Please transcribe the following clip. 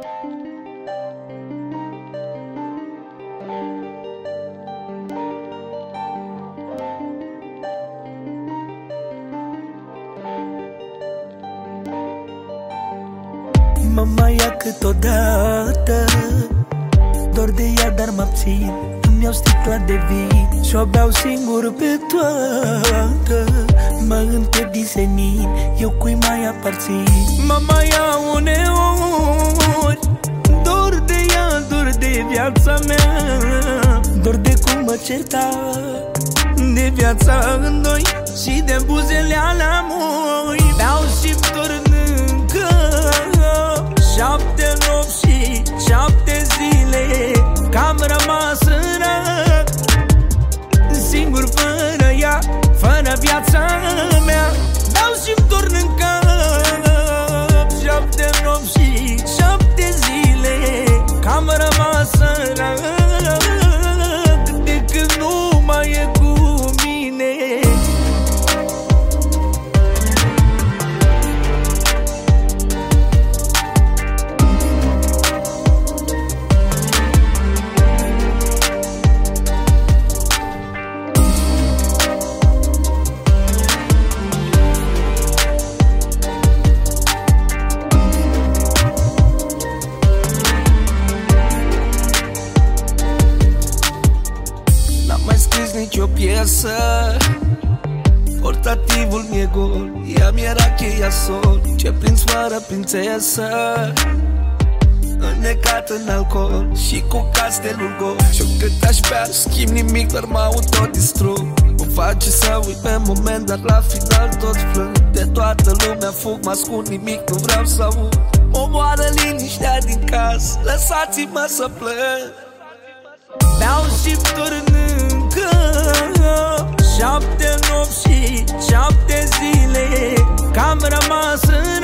Mă mai ia câteodată, dor de ea, dar mă abțin. Îmi iau sticla de vin și o beau singur pe toată. Mă întreb din senin, eu cui mai aparțin. Mă mai ia uneori, dor de ea, dor de viața mea. Dor de cum mă certa, de viața în doi și de buzele alea moi. Beau și dorn încă 7 nopți și 7 zile, că am rămas în rat, singur fără ea, fără viața mea. Beau și-mi torn în cap 7 nopți și 7 zile, că am rămas în rat, de când nu mai e cu mine. Nici o piesă, portativul mi-e gol, ea mi-era cheia sol. Ce prins fără prințesă, înnecat în alcool și cu castelul gol. Și-o cât aș bea, schimb nimic, doar mă autodistrug. Mă face să uit pe moment, dar la final tot plâng. De toată lumea fug, mă ascund, nimic nu vreau să aud. Omoară liniștea din casă, lăsați-mă să plâng. Beau și-mi torn încă 7 nopți și 7 zile, că am rămas în